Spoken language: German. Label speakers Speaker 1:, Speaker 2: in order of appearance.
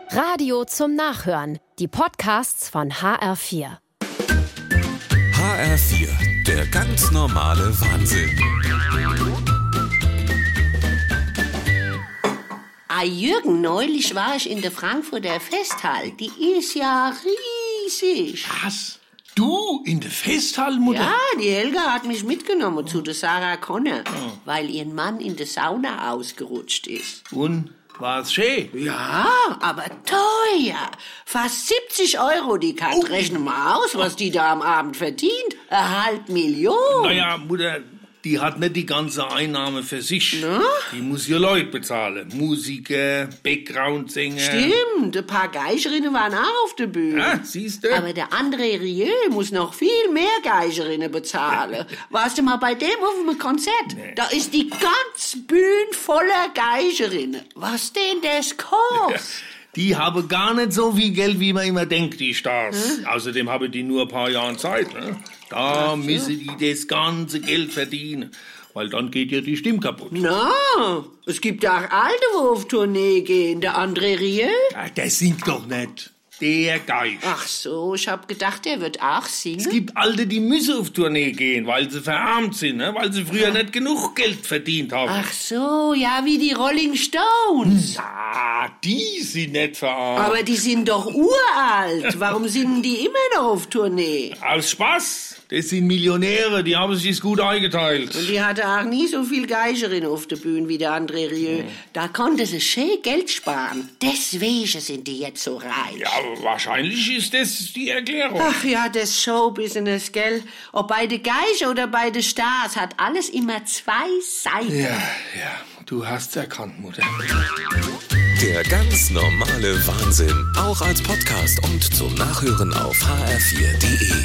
Speaker 1: Radio zum Nachhören. Die Podcasts von HR4.
Speaker 2: HR4, der ganz normale Wahnsinn.
Speaker 3: Jürgen, neulich war ich in der Frankfurter Festhalle. Die ist ja riesig.
Speaker 4: Was? Du in der Festhalle, Mutter?
Speaker 3: Ja, die Helga hat mich mitgenommen zu der Sarah Connor, weil ihr Mann in der Sauna ausgerutscht ist.
Speaker 4: Und war's schön?
Speaker 3: Ja, aber teuer. Fast 70 € die Karte. Rechne mal aus, was die da am Abend verdient. 500.000.
Speaker 4: Naja, Mutter, die hat nicht die ganze Einnahme für sich.
Speaker 3: Na?
Speaker 4: Die muss ja Leute bezahlen. Musiker, Background-Sänger.
Speaker 3: Stimmt, ein paar Geigerinnen waren auch auf der Bühne.
Speaker 4: Ja, siehst du?
Speaker 3: Aber der André Rieu muss noch viel mehr Geigerinnen bezahlen. Warst du mal bei dem auf einem Konzert?
Speaker 4: Nee.
Speaker 3: Da ist die ganze Bühne voller Geigerinnen. Was denn das kostet?
Speaker 4: Die haben gar nicht so viel Geld, wie man immer denkt, die Stars. Außerdem haben die nur ein paar Jahre Zeit. Ne? Da müssen die das ganze Geld verdienen. Weil dann geht ja die Stimme kaputt.
Speaker 3: Na, es gibt ja auch Alte, die auf Tournee gehen. Der André Rieu.
Speaker 4: Ja, der singt doch nicht. Der Geist.
Speaker 3: Ach so, ich hab gedacht, der wird auch singen.
Speaker 4: Es gibt Alte, die müssen auf Tournee gehen, weil sie verarmt sind, ne? Weil sie früher nicht genug Geld verdient haben.
Speaker 3: Ach so, ja, wie die Rolling Stones.
Speaker 4: Ja, die sind nicht verarmt.
Speaker 3: Aber die sind doch uralt. Warum sind die immer noch auf Tournee?
Speaker 4: Aus Spaß. Das sind Millionäre, die haben sich das gut eingeteilt.
Speaker 3: Und die hatte auch nie so viel Geigerinnen auf der Bühne wie der André Rieu. Da konnte sie schön Geld sparen. Deswegen sind die jetzt so reich.
Speaker 4: Ja, wahrscheinlich ist das die Erklärung.
Speaker 3: Ach ja, das Showbusiness, gell? Ob bei den Geiger oder bei den Stars, hat alles immer zwei Seiten.
Speaker 4: Ja, du hast's erkannt, Mutter.
Speaker 2: Der ganz normale Wahnsinn, auch als Podcast und zum Nachhören auf hr4.de.